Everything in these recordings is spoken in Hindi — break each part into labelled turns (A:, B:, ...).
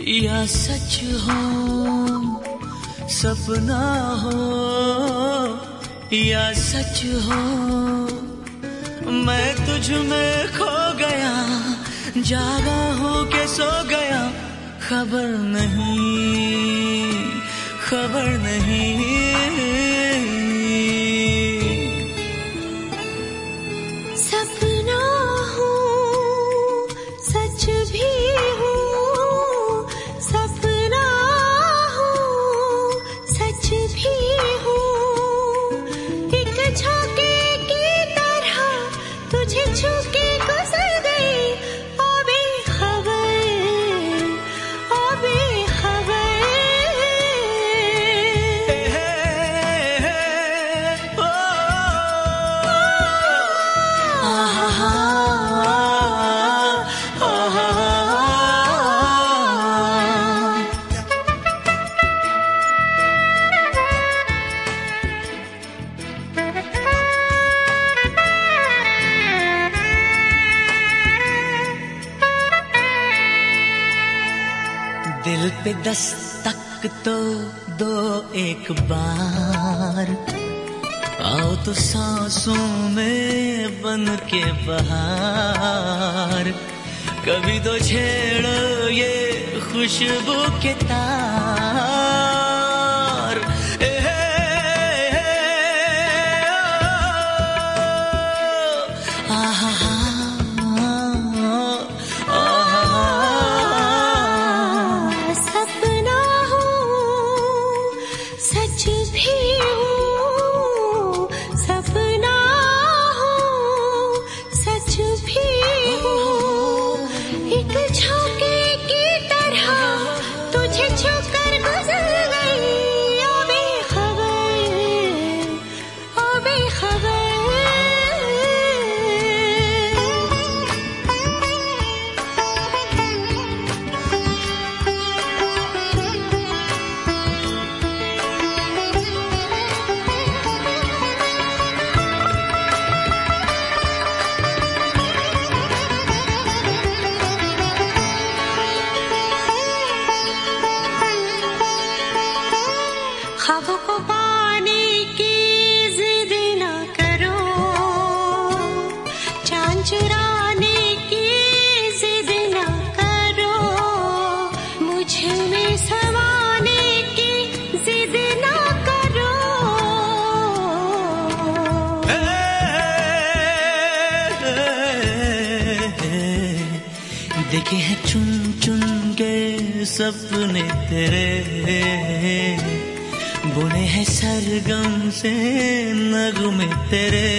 A: या सच हो, सपना हो या सच हो, मैं तुझ में खो गया, जागा हो के सो गया, खबर नहीं, खबर नहीं।
B: सपना हो, सच भी हो, सपना हो, सच भी हो, एक झोंके की तरह तुझे छू के गुजर गई, ओ बेखबर, ओ बेखबर।
A: दिल पे दस्तक तो दो एक बार, आओ तो सांसों में बन के बहार, कभी तो छेड़ो ये खुशबू के तार।
B: सपना हो, सच भी हो, सपना हो, सच भी हो, एक झोंके की तरह तुझे छूकर गुजर गई, ओ बेखबर, ओ बेखबर। ख्वाबों को पाने की जिद ना करो, चांद चुराने की जिद ना करो, मुझ में समाने की जिद ना करो।
A: देखे हैं चुन चुन के सपने तेरे, बुने हैं सरगम से नगमे तेरे,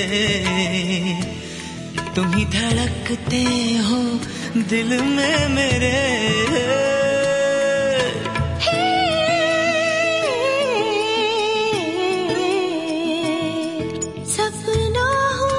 A: तुम ही धड़कते हो दिल में मेरे।
B: सपना हो,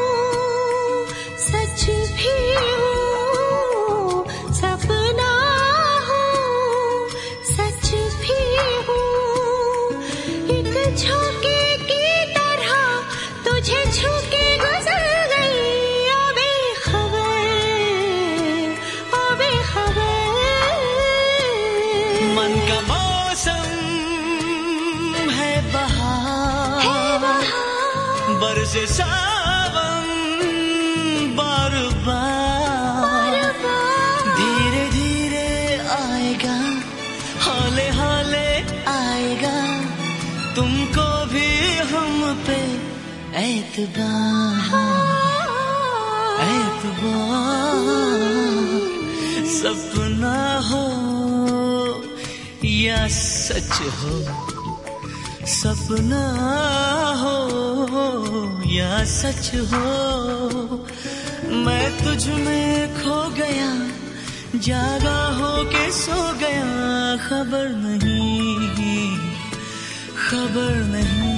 B: सच भी हो, सपना हो, सच भी हो, एक झोंके की तरह तुझे छू के गुजर गई, ओ बेखबर, ओ बेखबर।
A: मन का मौसम है बहार, बरसे सावन बार बार, धीरे धीरे आएगा, हौले हौले आएगा, तुमको भी हम पे एतबार, एतबार। सपना हो या सच हो, सपना हो या सच हो, मैं तुझ में खो गया, जागा हो के सो गया, खबर नहीं, खबर नहीं।